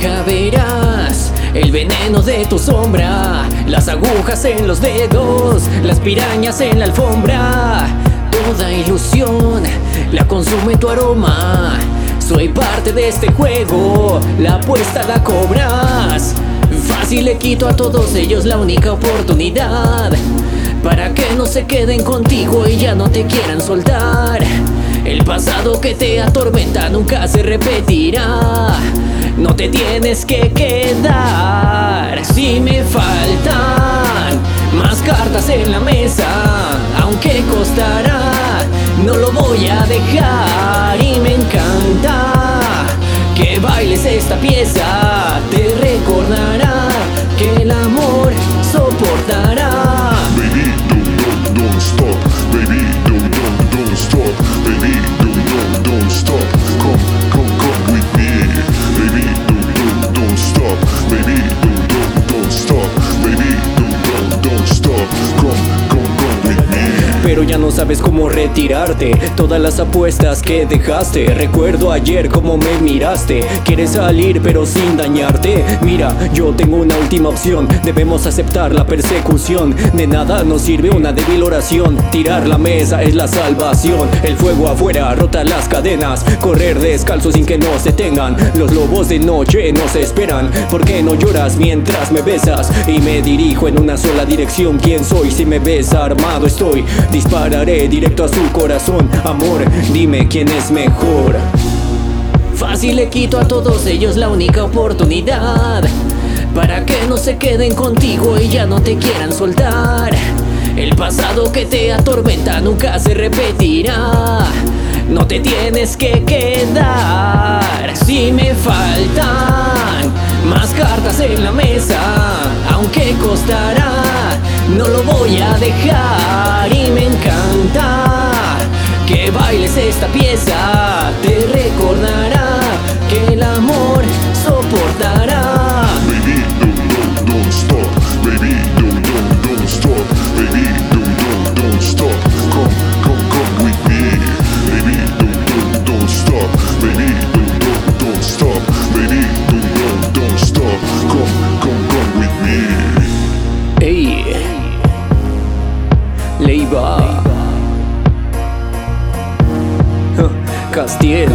Nunca verás el veneno de tu sombra, las agujas en los dedos, las pirañas en la alfombra. Toda ilusión la consume tu aroma. Soy parte de este juego, la apuesta la cobras. Fácil le quito a todos ellos la única oportunidad, para que no se queden contigo y ya no te quieran soltar. El pasado que te atormenta nunca se repetirá. No te tienes que quedar. Si me faltan más cartas en la mesa, aunque costará, no lo voy a dejar. Y me encanta que bailes esta pieza. Te recordará que el amor soportará. Baby, don't stop. Baby, don't stop. Baby, don't stop. Come with me. Baby, don't stop. Baby, don't stop. Baby, don't stop. Come with me. Pero ya no sabes cómo retirarte, todas las apuestas que dejaste. Recuerdo ayer cómo me miraste. Quieres salir pero sin dañarte. Mira, yo tengo una última opción. Debemos aceptar la persecución. De nada nos sirve una débil oración. Tirar la mesa es la salvación. El fuego afuera rota las cadenas. Correr descalzo sin que nos detengan. Los lobos de noche nos esperan. ¿Por qué no lloras mientras me besas? Y me dirijo en una sola dirección. ¿Quién soy? Si me ves armado estoy. Dispararé directo a su corazón. Amor, dime quién es mejor. Fácil le quito a todos ellos la única oportunidad, para que no se queden contigo y ya no te quieran soltar. El pasado que te atormenta nunca se repetirá. No te tienes que quedar. Si me faltan más cartas en la mesa, aunque costará, no lo voy a dejar. Y me encanta que bailes esta pieza. Te recordará que el amor soportará. Baby, don't stop. Baby, don't stop. Baby, don't stop. Come with me. Baby, don't stop. Baby, don't stop. Baby, don't stop. Come with me. Ey, Leiva, Castiel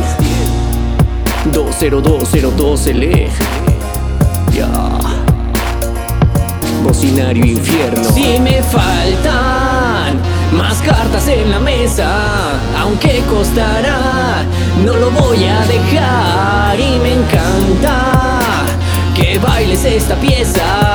20202L. Ya, Bocinario Infierno. Si me faltan más cartas en la mesa, aunque costará, no lo voy a dejar. Y me encanta que bailes esta pieza.